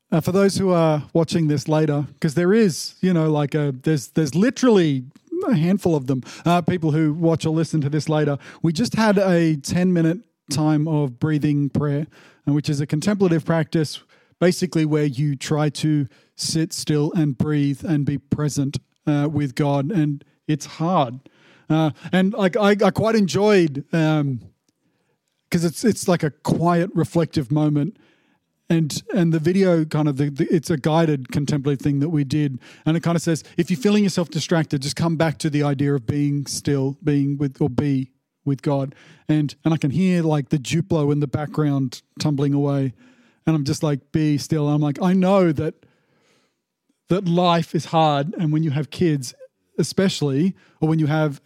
For those who are watching this later, because there is, there's literally a handful of them, people who watch or listen to this later. We just had a 10-minute time of breathing prayer, which is a contemplative practice, basically where you try to sit still and breathe and be present with God, and it's hard. And I quite enjoyed, because it's like a quiet, reflective moment. And the video kind of, it's a guided contemplative thing that we did. And it kind of says, if you're feeling yourself distracted, just come back to the idea of being still, be with God. And I can hear like the Duplo in the background tumbling away. And I'm just like, be still. I'm like, I know that life is hard. And when you have kids, especially, or when you have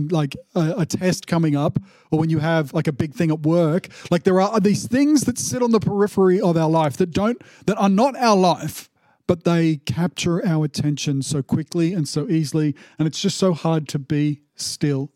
a test coming up, or when you have like a big thing at work, like there are these things that sit on the periphery of our life that are not our life, but they capture our attention so quickly and so easily, and it's just so hard to be still.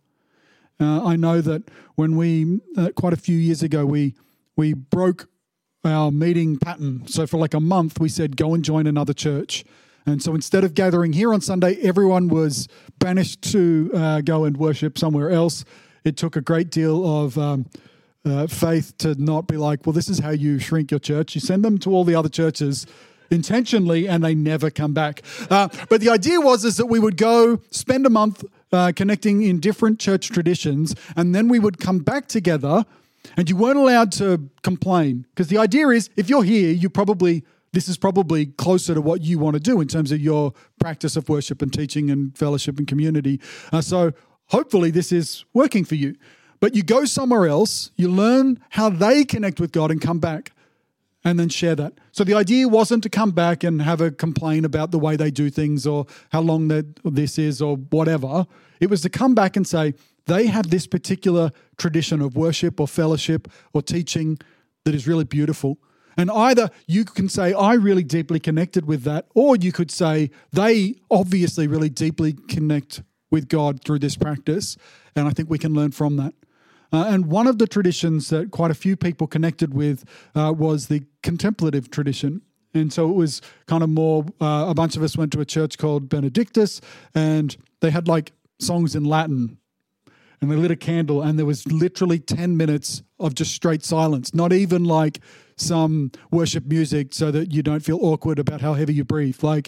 I know that when we quite a few years ago we broke our meeting pattern. So for like a month we said go and join another church. And so instead of gathering here on Sunday, everyone was banished to go and worship somewhere else. It took a great deal of faith to not be like, well, this is how you shrink your church. You send them to all the other churches intentionally and they never come back. But the idea is that we would go spend a month connecting in different church traditions, and then we would come back together, and you weren't allowed to complain. Because the idea is, if you're here, this is probably closer to what you want to do in terms of your practice of worship and teaching and fellowship and community. So hopefully this is working for you. But you go somewhere else, you learn how they connect with God and come back and then share that. So the idea wasn't to come back and have a complaint about the way they do things or how long this is or whatever. It was to come back and say, they have this particular tradition of worship or fellowship or teaching that is really beautiful. And either you can say, I really deeply connected with that, or you could say, they obviously really deeply connect with God through this practice, and I think we can learn from that. And one of the traditions that quite a few people connected with was the contemplative tradition. And so it was kind of more, a bunch of us went to a church called Benedictus, and they had like songs in Latin. And they lit a candle, and there was literally 10 minutes of just straight silence, not even like some worship music so that you don't feel awkward about how heavy you breathe. Like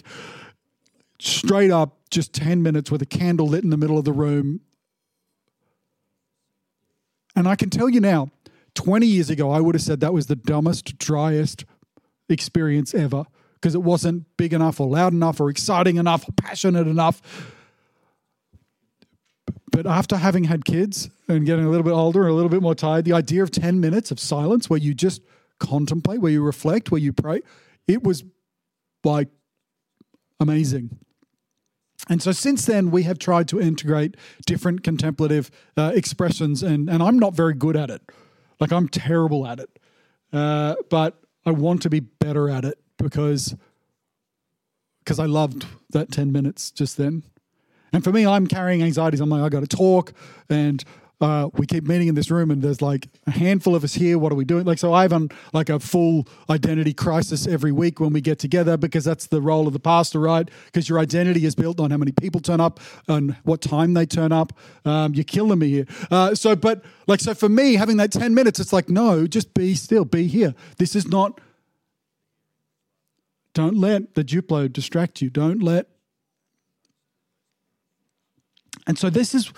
straight up, just 10 minutes with a candle lit in the middle of the room. And I can tell you now, 20 years ago, I would have said that was the dumbest, driest experience ever, because it wasn't big enough or loud enough or exciting enough or passionate enough. But after having had kids and getting a little bit older and a little bit more tired, the idea of 10 minutes of silence where you just contemplate, where you reflect, where you pray, it was like amazing. And so since then, we have tried to integrate different contemplative expressions, and I'm not very good at it. Like, I'm terrible at it. But I want to be better at it because I loved that 10 minutes just then. And for me, I'm carrying anxieties. I'm like, I got to talk, and we keep meeting in this room, and there's like a handful of us here. What are we doing? Like, so I have like a full identity crisis every week when we get together, because that's the role of the pastor, right? Because your identity is built on how many people turn up and what time they turn up. You're killing me here. So for me, having that 10 minutes, it's like, no, just be still, be here. This is not. Don't let the Duplo distract you. Don't let. And so this is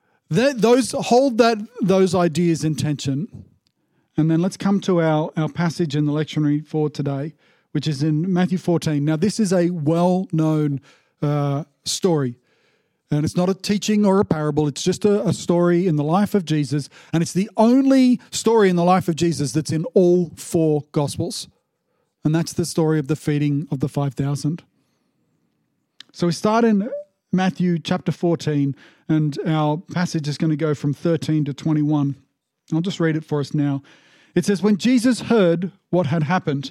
those ideas in tension. And then let's come to our passage in the lectionary for today, which is in Matthew 14. Now, this is a well-known story. And it's not a teaching or a parable. It's just a story in the life of Jesus. And it's the only story in the life of Jesus that's in all four Gospels. And that's the story of the feeding of the 5,000. So we start in Matthew chapter 14, and our passage is going to go from 13 to 21. I'll just read it for us now. It says, when Jesus heard what had happened,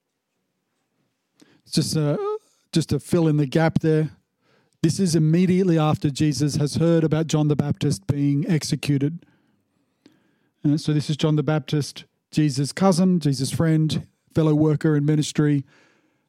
it's just to fill in the gap there. This is immediately after Jesus has heard about John the Baptist being executed. So this is John the Baptist, Jesus' cousin, Jesus' friend, fellow worker in ministry.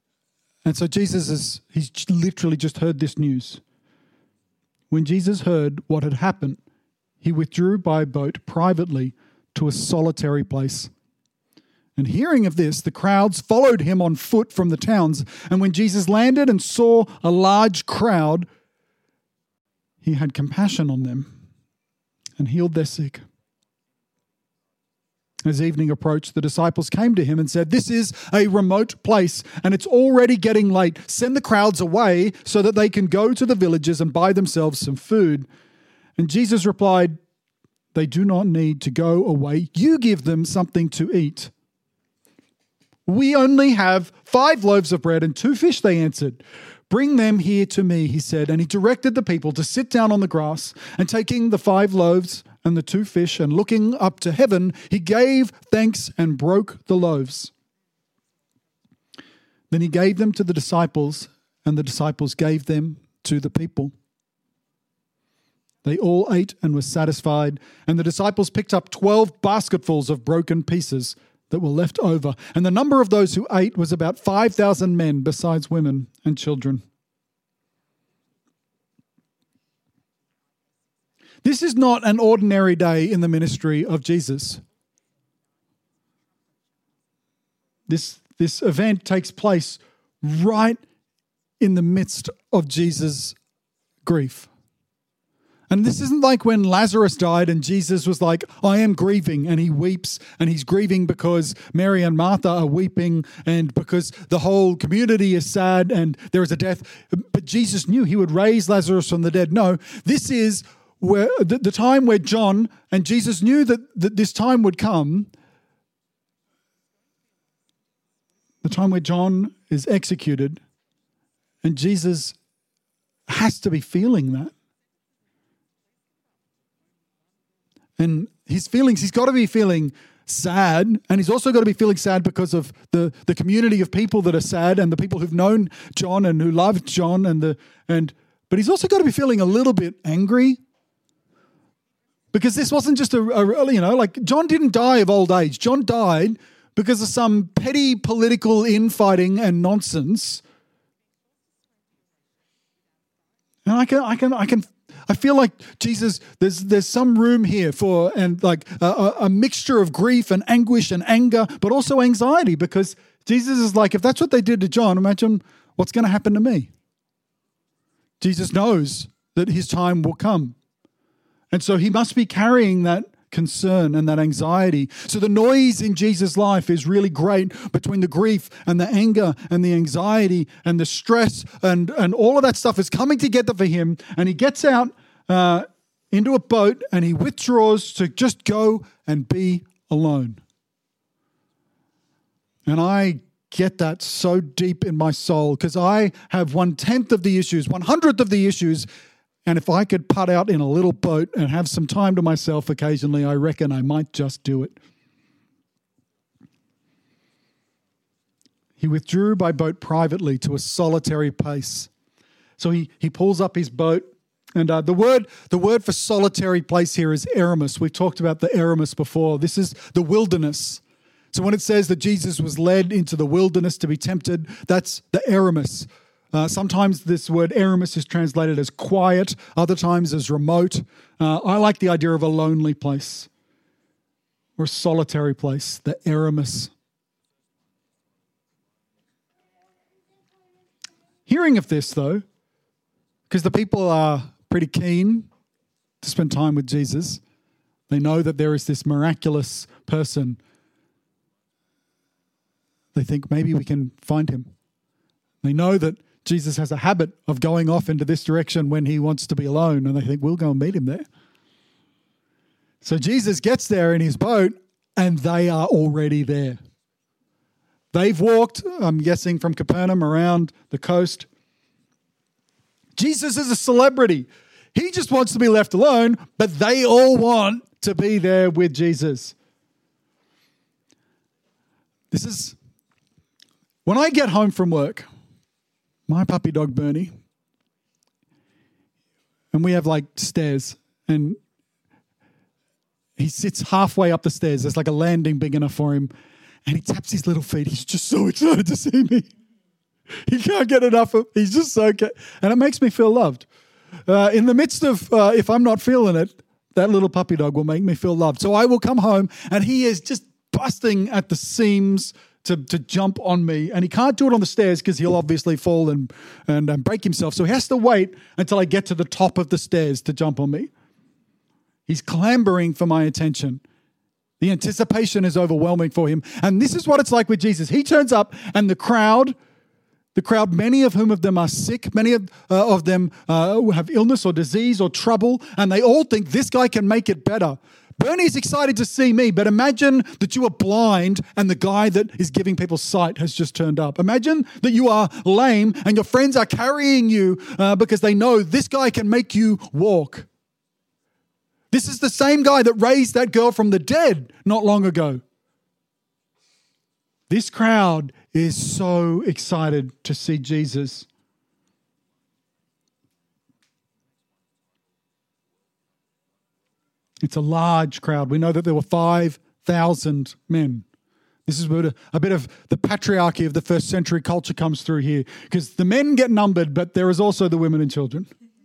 And so he's literally just heard this news. When Jesus heard what had happened, he withdrew by boat privately to a solitary place. And hearing of this, the crowds followed him on foot from the towns. And when Jesus landed and saw a large crowd, he had compassion on them and healed their sick. As evening approached, the disciples came to him and said, "This is a remote place, and it's already getting late. Send the crowds away so that they can go to the villages and buy themselves some food." And Jesus replied, "They do not need to go away. You give them something to eat." "We only have 5 loaves of bread and 2 fish," they answered. "Bring them here to me," he said. And he directed the people to sit down on the grass. And taking the 5 loaves and the 2 fish and looking up to heaven, he gave thanks and broke the loaves. Then he gave them to the disciples, and the disciples gave them to the people. They all ate and were satisfied, and the disciples picked up 12 basketfuls of broken pieces that were left over. And the number of those who ate was about 5,000 men, besides women and children. This is not an ordinary day in the ministry of Jesus. This event takes place right in the midst of Jesus' grief. And this isn't like when Lazarus died and Jesus was like, "I am grieving," and he weeps, and he's grieving because Mary and Martha are weeping and because the whole community is sad and there is a death. But Jesus knew he would raise Lazarus from the dead. No, this is where the time where John, and Jesus knew that this time would come, the time where John is executed, and Jesus has to be feeling that. And his feelings, he's got to be feeling sad, and he's also got to be feeling sad because of the community of people that are sad and the people who've known John and who loved John, but he's also got to be feeling a little bit angry. Because this wasn't just like John didn't die of old age. John died because of some petty political infighting and nonsense. And I feel like Jesus, there's some room here for a mixture of grief and anguish and anger, but also anxiety, because Jesus is like, if that's what they did to John, imagine what's going to happen to me. Jesus knows that his time will come. And so he must be carrying that concern and that anxiety. So the noise in Jesus' life is really great between the grief and the anger and the anxiety and the stress and all of that stuff is coming together for him. And he gets out into a boat and he withdraws to just go and be alone. And I get that so deep in my soul because I have 1/10 of the issues, 100th of the issues. And if I could putt out in a little boat and have some time to myself occasionally, I reckon I might just do it. He withdrew by boat privately to a solitary place. So he pulls up his boat, and the word for solitary place here is Eremos. We've talked about the Eremos before. This is the wilderness. So when it says that Jesus was led into the wilderness to be tempted, that's the Eremos. Sometimes this word Eremos is translated as quiet, other times as remote. I like the idea of a lonely place or a solitary place, the Eremos. Hearing of this, though, because the people are pretty keen to spend time with Jesus, they know that there is this miraculous person. They think maybe we can find him. They know that Jesus has a habit of going off into this direction when he wants to be alone, and they think, we'll go and meet him there. So Jesus gets there in his boat, and they are already there. They've walked, I'm guessing, from Capernaum around the coast. Jesus is a celebrity. He just wants to be left alone, but they all want to be there with Jesus. This is, when I get home from work, my puppy dog Bernie, and we have like stairs, and he sits halfway up the stairs. There's like a landing big enough for him, and he taps his little feet. He's just so excited to see me. He can't get enough of. He's just so and it makes me feel loved. In the midst of if I'm not feeling it, that little puppy dog will make me feel loved. So I will come home and he is just busting at the seams to jump on me, and he can't do it on the stairs because he'll obviously fall and break himself. So he has to wait until I get to the top of the stairs to jump on me. He's clambering for my attention. The anticipation is overwhelming for him. And this is what it's like with Jesus. He turns up and the crowd, many of whom of them are sick, many of them have illness or disease or trouble, and they all think this guy can make it better. Bernie's excited to see me, but imagine that you are blind and the guy that is giving people sight has just turned up. Imagine that you are lame and your friends are carrying you because they know this guy can make you walk. This is the same guy that raised that girl from the dead not long ago. This crowd is so excited to see Jesus. It's a large crowd. We know that there were 5,000 men. This is where a bit of the patriarchy of the first century culture comes through here, because the men get numbered, but there is also the women and children.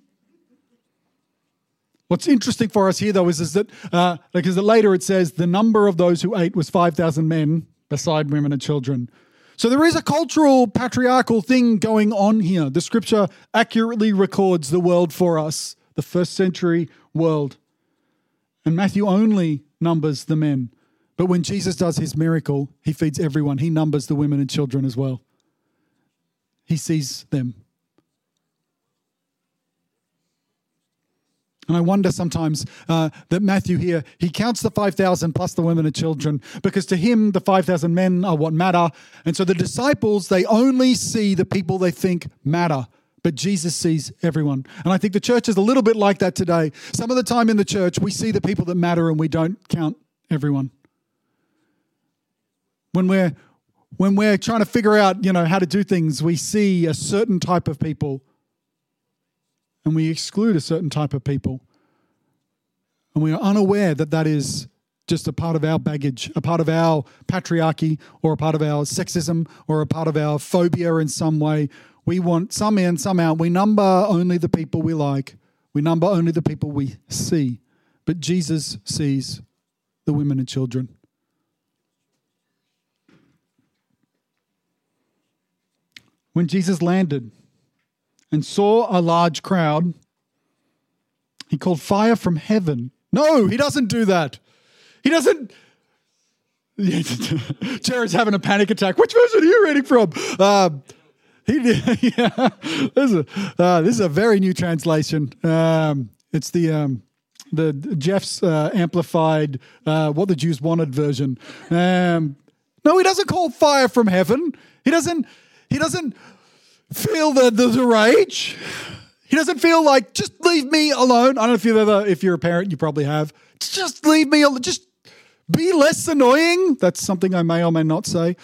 What's interesting for us here, though, is that because later it says the number of those who ate was 5,000 men, beside women and children. So there is a cultural, patriarchal thing going on here. The scripture accurately records the world for us, the first century world. And Matthew only numbers the men. But when Jesus does his miracle, he feeds everyone. He numbers the women and children as well. He sees them. And I wonder sometimes that Matthew here, he counts the 5,000 plus the women and children, because to him, the 5,000 men are what matter. And so the disciples, they only see the people they think matter. But Jesus sees everyone. And I think the church is a little bit like that today. Some of the time in the church, we see the people that matter and we don't count everyone. When we're trying to figure out, how to do things, we see a certain type of people and we exclude a certain type of people. And we are unaware that that is just a part of our baggage, a part of our patriarchy, or a part of our sexism, or a part of our phobia in some way. We want some in, some out. We number only the people we like. We number only the people we see. But Jesus sees the women and children. When Jesus landed and saw a large crowd, he called fire from heaven. No, he doesn't do that. He doesn't. Jared's having a panic attack. Which version are you reading from? This is a very new translation. It's the Jeff's amplified what the Jews wanted version. No, he doesn't call fire from heaven. He doesn't feel the rage. He doesn't feel like, just leave me alone. I don't know if you're a parent, you probably have. Just leave me alone. Just be less annoying. That's something I may or may not say.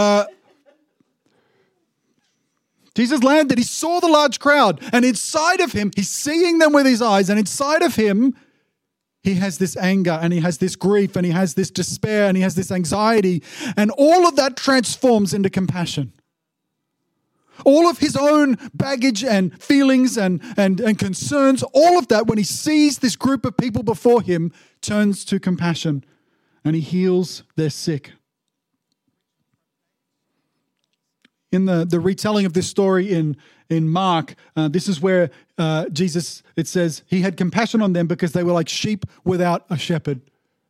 Jesus landed. He saw the large crowd. And inside of him, he's seeing them with his eyes. And inside of him, he has this anger and he has this grief and he has this despair and he has this anxiety. And all of that transforms into compassion. All of his own baggage and feelings and concerns, all of that, when he sees this group of people before him, turns to compassion and he heals their sick. In the retelling of this story in Mark, this is where Jesus, it says, he had compassion on them because they were like sheep without a shepherd.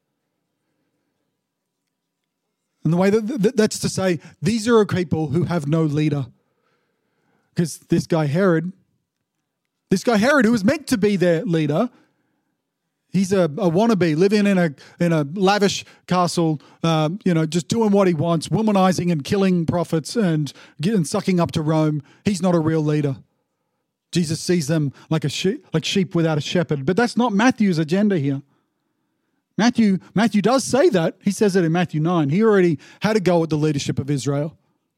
And the way that's to say, these are people who have no leader. Because this guy Herod, who was meant to be their leader, he's a wannabe living in a lavish castle, just doing what he wants, womanizing and killing prophets and sucking up to Rome. He's not a real leader. Jesus sees them like sheep without a shepherd. But that's not Matthew's agenda here. Matthew does say that. He says it in Matthew 9. He already had a go at the leadership of Israel.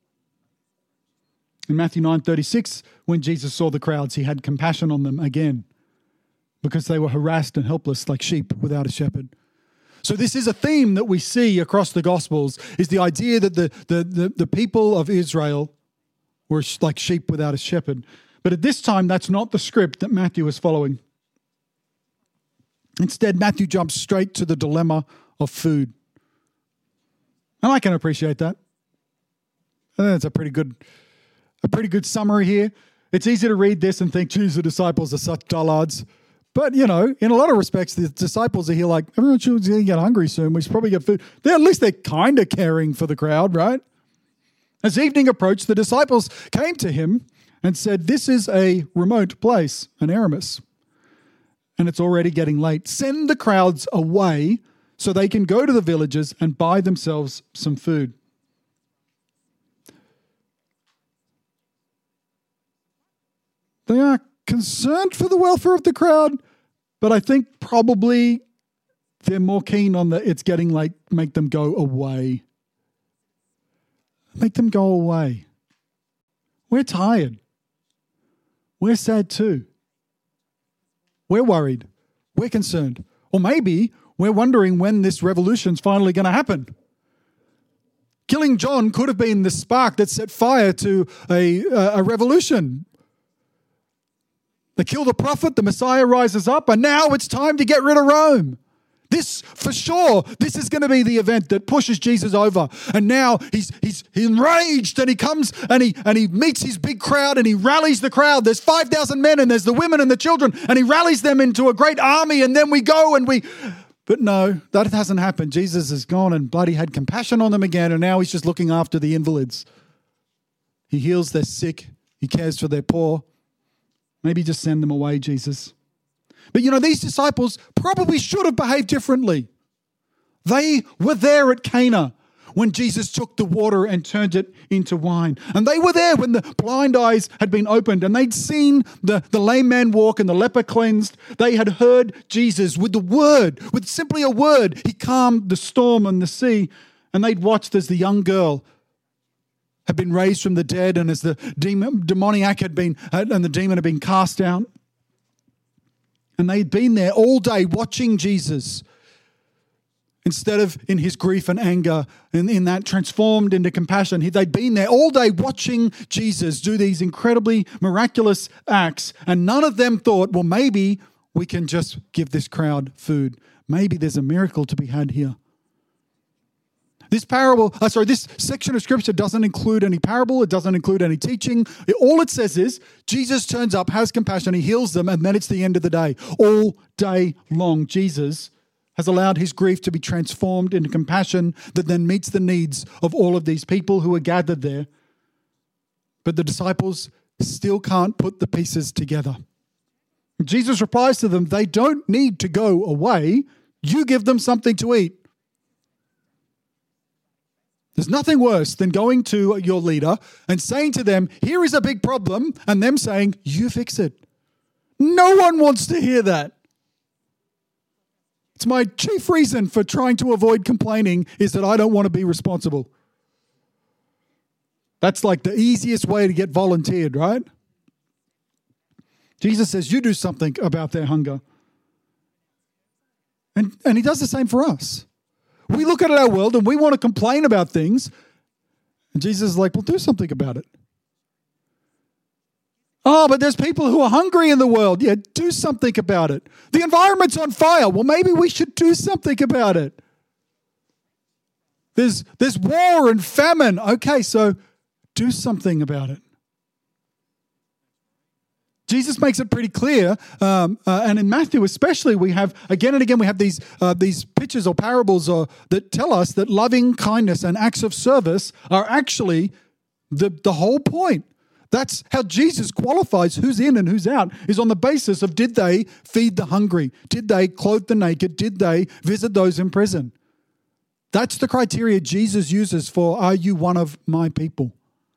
In Matthew 9:36, when Jesus saw the crowds, he had compassion on them again because they were harassed and helpless like sheep without a shepherd. So this is a theme that we see across the Gospels, is the idea that the people of Israel were like sheep without a shepherd. But at this time, that's not the script that Matthew is following. Instead, Matthew jumps straight to the dilemma of food. And I can appreciate that. I think that's a pretty good summary here. It's easy to read this and think, geez, the disciples are such dullards. But, in a lot of respects, the disciples are here like, everyone's going to get hungry soon. We should probably get food. At least they're kind of caring for the crowd, right? As evening approached, the disciples came to him and said, this is a remote place, an Eremos, and it's already getting late. Send the crowds away so they can go to the villages and buy themselves some food. They are concerned for the welfare of the crowd, but I think probably they're more keen on the it's getting late, make them go away. Make them go away. We're tired. We're sad too. We're worried. We're concerned. Or maybe we're wondering when this revolution's finally going to happen. Killing John could have been the spark that set fire to a revolution. They kill the prophet, the Messiah rises up, and now it's time to get rid of Rome. This, for sure, this is going to be the event that pushes Jesus over. And now he's enraged, and he comes and he meets his big crowd, and he rallies the crowd. There's 5,000 men, and there's the women and the children, and he rallies them into a great army, and then we go and we... But no, that hasn't happened. Jesus has gone and bloody had compassion on them again, and now he's just looking after the invalids. He heals their sick. He cares for their poor. Maybe just send them away, Jesus. But these disciples probably should have behaved differently. They were there at Cana when Jesus took the water and turned it into wine. And they were there when the blind eyes had been opened and they'd seen the lame man walk and the leper cleansed. They had heard Jesus with the word, with simply a word. He calmed the storm and the sea. And they'd watched as the young girl had been raised from the dead, and as the demoniac and the demon had been cast out. And they'd been there all day watching Jesus, instead of in his grief and anger, and in that transformed into compassion. They'd been there all day watching Jesus do these incredibly miraculous acts, and none of them thought, well, maybe we can just give this crowd food. Maybe there's a miracle to be had here. This section of scripture doesn't include any parable. It doesn't include any teaching. All it says is Jesus turns up, has compassion, he heals them, and then it's the end of the day. All day long, Jesus has allowed his grief to be transformed into compassion that then meets the needs of all of these people who are gathered there. But the disciples still can't put the pieces together. Jesus replies to them, they don't need to go away. You give them something to eat. There's nothing worse than going to your leader and saying to them, here is a big problem, and them saying, you fix it. No one wants to hear that. It's my chief reason for trying to avoid complaining is that I don't want to be responsible. That's like the easiest way to get volunteered, right? Jesus says, you do something about their hunger. And he does the same for us. We look at our world and we want to complain about things. And Jesus is like, well, do something about it. Oh, but there's people who are hungry in the world. Yeah, do something about it. The environment's on fire. Well, maybe we should do something about it. There's war and famine. Okay, so do something about it. Jesus makes it pretty clear, and in Matthew especially, we have again and again we have these pictures or parables that tell us that loving kindness and acts of service are actually the whole point. That's how Jesus qualifies who's in and who's out, is on the basis of did they feed the hungry? Did they clothe the naked? Did they visit those in prison? That's the criteria Jesus uses for, are you one of my people?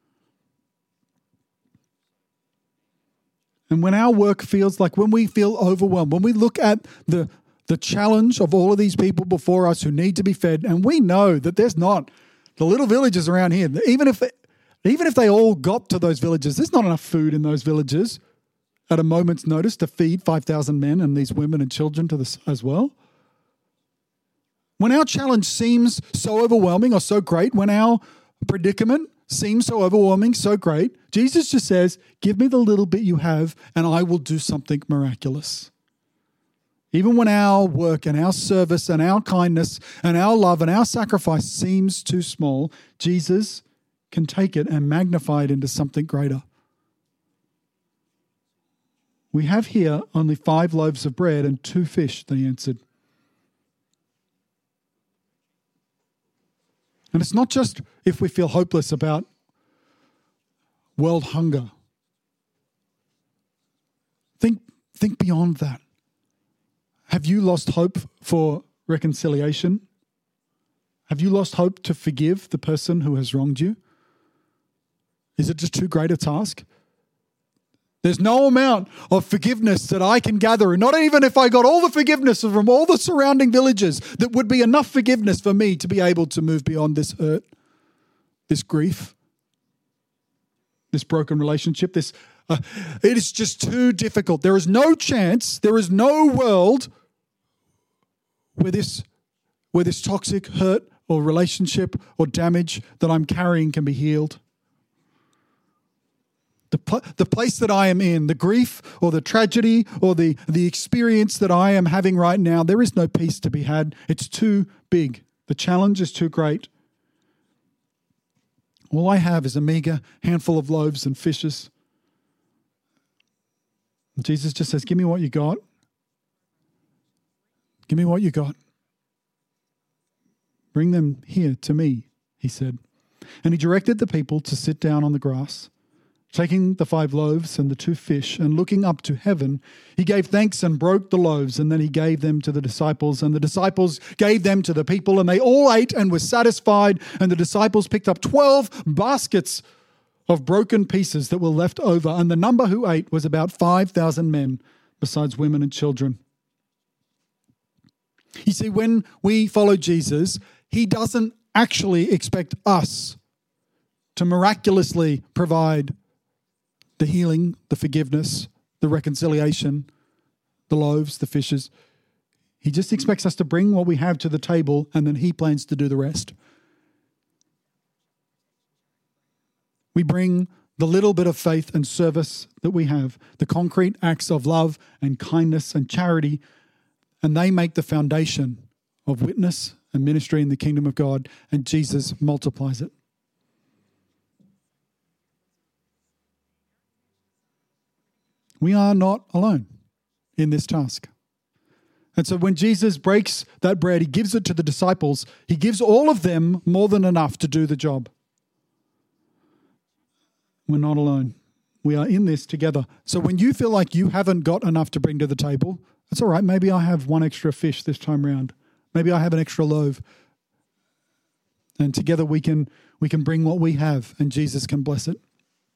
And when our work feels like, when we feel overwhelmed, when we look at the challenge of all of these people before us who need to be fed, and we know that there's not the little villages around here, even if they all got to those villages, there's not enough food in those villages at a moment's notice to feed 5,000 men and these women and children as well. When our challenge seems so overwhelming or so great, when our predicament seems so overwhelming, so great, Jesus just says, give me the little bit you have and I will do something miraculous. Even when our work and our service and our kindness and our love and our sacrifice seems too small, Jesus can take it and magnify it into something greater. We have here only 5 loaves of bread and 2 fish, they answered. And it's not just if we feel hopeless about world hunger. Think beyond that. Have you lost hope for reconciliation? Have you lost hope to forgive the person who has wronged you? Is it just too great a task? There's no amount of forgiveness that I can gather, and not even if I got all the forgiveness from all the surrounding villages, that would be enough forgiveness for me to be able to move beyond this hurt, this grief, this broken relationship. It is just too difficult. There is no chance, there is no world where this toxic hurt or relationship or damage that I'm carrying can be healed. The place that I am in, the grief or the tragedy or the experience that I am having right now, there is no peace to be had. It's too big. The challenge is too great. All I have is a meager handful of loaves and fishes. And Jesus just says, give me what you got. Give me what you got. Bring them here to me, he said. And he directed the people to sit down on the grass. Taking the 5 loaves and the 2 fish and looking up to heaven, he gave thanks and broke the loaves, and then he gave them to the disciples, and the disciples gave them to the people, and they all ate and were satisfied. And the disciples picked up 12 baskets of broken pieces that were left over, and the number who ate was about 5,000 men, besides women and children. You see, when we follow Jesus, he doesn't actually expect us to miraculously provide the healing, the forgiveness, the reconciliation, the loaves, the fishes. He just expects us to bring what we have to the table, and then he plans to do the rest. We bring the little bit of faith and service that we have, the concrete acts of love and kindness and charity, and they make the foundation of witness and ministry in the kingdom of God, and Jesus multiplies it. We are not alone in this task. And so when Jesus breaks that bread, he gives it to the disciples. He gives all of them more than enough to do the job. We're not alone. We are in this together. So when you feel like you haven't got enough to bring to the table, that's all right. Maybe I have 1 extra fish this time round. Maybe I have an extra loaf. And together we can bring what we have, and Jesus can bless it.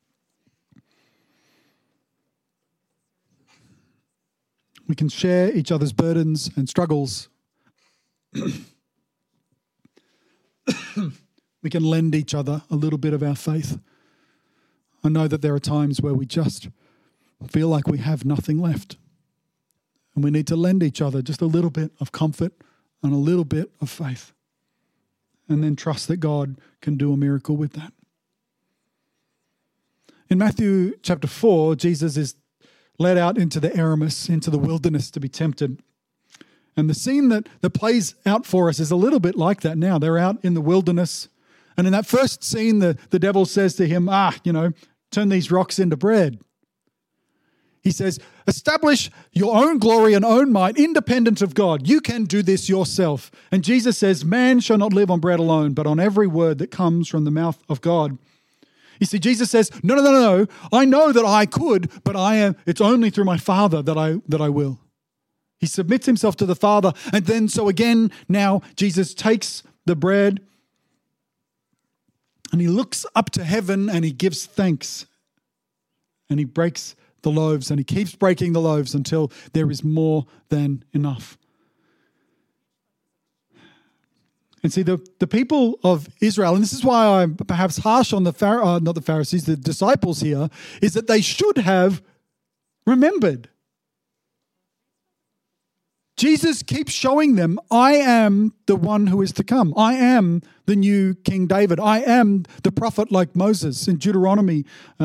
We can share each other's burdens and struggles. We can lend each other a little bit of our faith. I know that there are times where we just feel like we have nothing left. And we need to lend each other just a little bit of comfort and a little bit of faith. And then trust that God can do a miracle with that. In Matthew chapter 4, Jesus is led out into the Eramus, into the wilderness to be tempted. And the scene that plays out for us is a little bit like that now. They're out in the wilderness. And in that first scene, the devil says to him, turn these rocks into bread. He says, establish your own glory and own might, independent of God. You can do this yourself. And Jesus says, man shall not live on bread alone, but on every word that comes from the mouth of God. You see, Jesus says, no. I know that I could, but it's only through my Father that I will. He submits himself to the Father. And then so again, now Jesus takes the bread and he looks up to heaven and he gives thanks. And he breaks the loaves and he keeps breaking the loaves until there is more than enough. And see, the people of Israel, and this is why I'm perhaps harsh on the disciples here, is that they should have remembered Jesus keeps showing them, I am the one who is to come. I am the new King David. I am the prophet like Moses. In Deuteronomy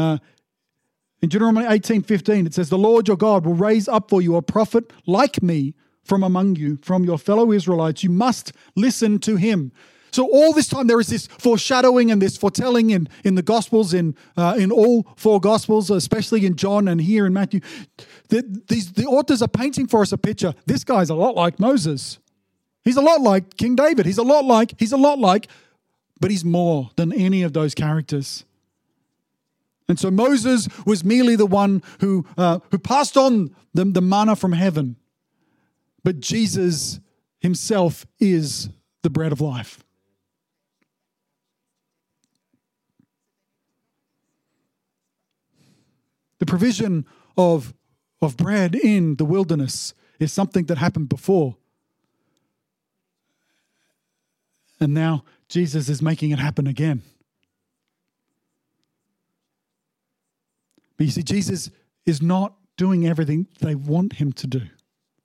18:15, it says, the Lord your God will raise up for you a prophet like me from among you, from your fellow Israelites. You must listen to him. So all this time there is this foreshadowing and this foretelling in the Gospels, in all four Gospels, especially in John and here in Matthew. The authors are painting for us a picture. This guy's a lot like Moses. He's a lot like King David. He's a lot like, but he's more than any of those characters. And so Moses was merely the one who passed on the manna from heaven. But Jesus himself is the bread of life. The provision of bread in the wilderness is something that happened before. And now Jesus is making it happen again. But you see, Jesus is not doing everything they want him to do.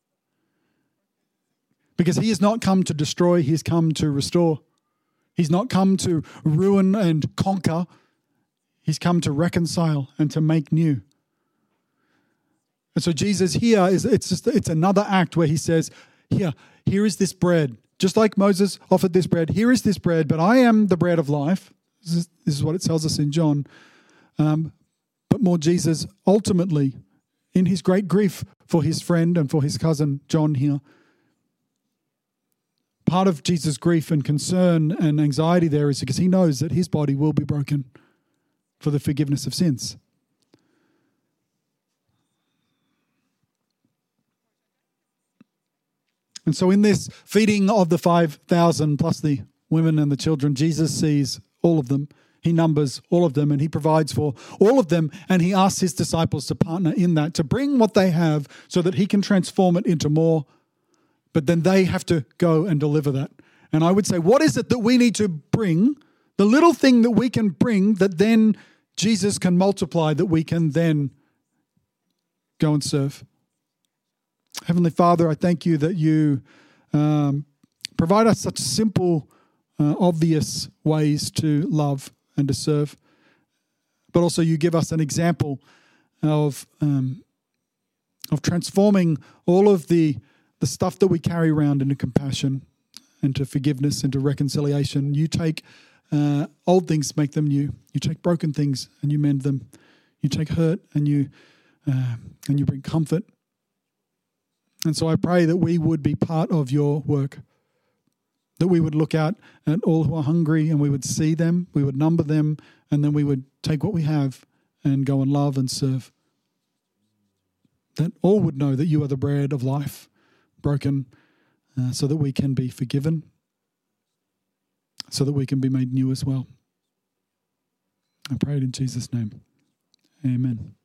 Because he has not come to destroy, he has come to restore. He's not come to ruin and conquer. He's come to reconcile and to make new. And so Jesus here it's another act where he says, here is this bread. Just like Moses offered this bread, here is this bread, but I am the bread of life. This is what it tells us in John. But more, Jesus ultimately, in his great grief for his friend and for his cousin John here, part of Jesus' grief and concern and anxiety there is because he knows that his body will be broken for the forgiveness of sins. And so in this feeding of the 5,000 plus the women and the children, Jesus sees all of them. He numbers all of them and he provides for all of them. And he asks his disciples to partner in that, to bring what they have so that he can transform it into more. But then they have to go and deliver that. And I would say, what is it that we need to bring? The little thing that we can bring that then Jesus can multiply, that we can then go and serve. Heavenly Father, I thank you that you provide us such simple, obvious ways to love and to serve. But also you give us an example of transforming all of the stuff that we carry around into compassion, into forgiveness, into reconciliation. You take old things, make them new. You take broken things and you mend them. You take hurt and you bring comfort. And so I pray that we would be part of your work, that we would look out at all who are hungry and we would see them, we would number them, and then we would take what we have and go and love and serve. That all would know that you are the bread of life, broken so that we can be forgiven, so that we can be made new as well. I pray it in Jesus' name. Amen.